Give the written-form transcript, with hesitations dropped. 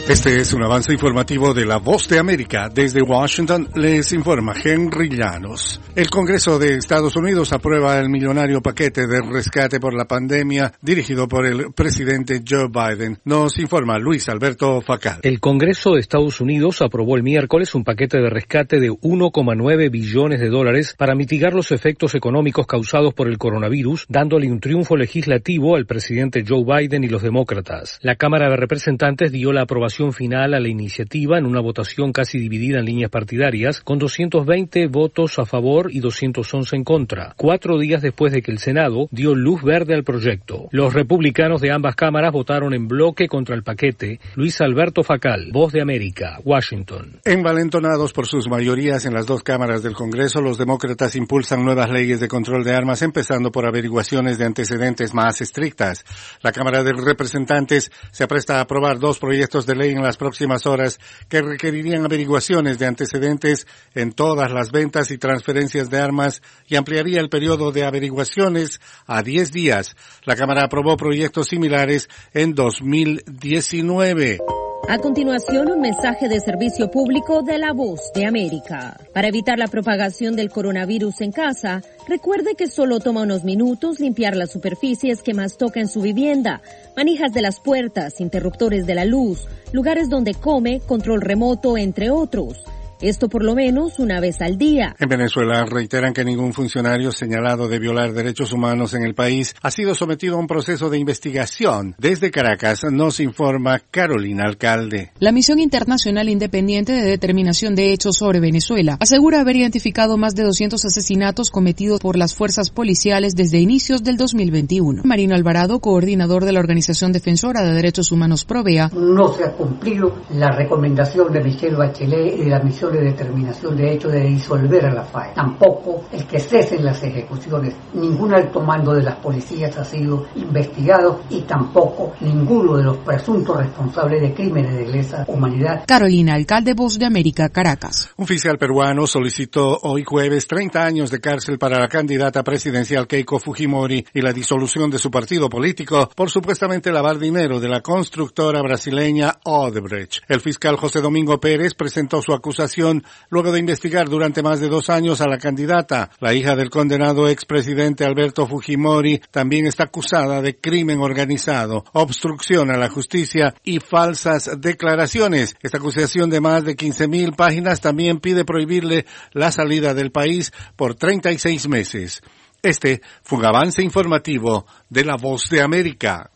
Este es un avance informativo de La Voz de América. Desde Washington les informa Henry Llanos. El Congreso de Estados Unidos aprueba el millonario paquete de rescate por la pandemia dirigido por el presidente Joe Biden. Nos informa Luis Alberto Facal. El Congreso de Estados Unidos aprobó el miércoles un paquete de rescate de $1,9 billones para mitigar los efectos económicos causados por el coronavirus, dándole un triunfo legislativo al presidente Joe Biden y los demócratas. La Cámara de Representantes dio la aprobación final a la iniciativa en una votación casi dividida en líneas partidarias, con 220 votos a favor y 211 en contra, 4 días después de que el Senado dio luz verde al proyecto. Los republicanos de ambas cámaras votaron en bloque contra el paquete. Luis Alberto Facal, Voz de América, Washington. Envalentonados por sus mayorías en las dos cámaras del Congreso, los demócratas impulsan nuevas leyes de control de armas, empezando por averiguaciones de antecedentes más estrictas. La Cámara de Representantes se apresta a aprobar 2 proyectos de ley en las próximas horas que requerirían averiguaciones de antecedentes en todas las ventas y transferencias de armas y ampliaría el periodo de averiguaciones a 10 días. La Cámara aprobó proyectos similares en 2019. A continuación, un mensaje de servicio público de La Voz de América. Para evitar la propagación del coronavirus en casa, recuerde que solo toma unos minutos limpiar las superficies que más toca en su vivienda, manijas de las puertas, interruptores de la luz, lugares donde come, control remoto, entre otros. Esto por lo menos una vez al día. En Venezuela reiteran que ningún funcionario señalado de violar derechos humanos en el país ha sido sometido a un proceso de investigación. Desde Caracas nos informa Carolina Alcalde. La Misión Internacional Independiente de Determinación de Hechos sobre Venezuela asegura haber identificado más de 200 asesinatos cometidos por las fuerzas policiales desde inicios del 2021. Marino Alvarado, coordinador de la Organización Defensora de Derechos Humanos Provea. No se ha cumplido la recomendación de Michelle Bachelet y de la Misión de Determinación de Hechos de disolver a la FARC. Tampoco el que cesen las ejecuciones. Ningún alto mando de las policías ha sido investigado y tampoco ninguno de los presuntos responsables de crímenes de lesa humanidad. Carolina Alcalde, Voz de América, Caracas. Un fiscal peruano solicitó hoy jueves 30 años de cárcel para la candidata presidencial Keiko Fujimori y la disolución de su partido político por supuestamente lavar dinero de la constructora brasileña Odebrecht. El fiscal José Domingo Pérez presentó su acusación luego de investigar durante más de 2 años a la candidata. La hija del condenado expresidente Alberto Fujimori también está acusada de crimen organizado, obstrucción a la justicia y falsas declaraciones. Esta acusación de más de 15,000 páginas también pide prohibirle la salida del país por 36 meses. Este fue un avance informativo de La Voz de América.